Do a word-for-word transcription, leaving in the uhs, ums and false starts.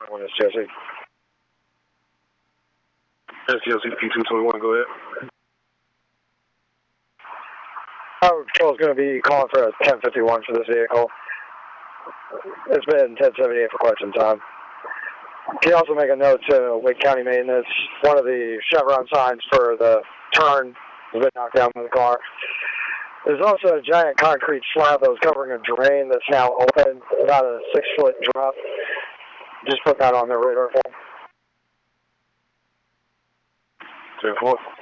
one is Jesse. That's Jesse, P two twenty-one, go ahead. Our patrol is going to be calling for a ten fifty-one for this vehicle. It's been ten seventy-eight for quite some time. Can you also make a note to Wake County Maintenance? One of the chevron signs for the turn has been knocked down by the car. There's also a giant concrete slab that was covering a drain that's now open, about a six-foot drop. Just put that on their radar. ten four.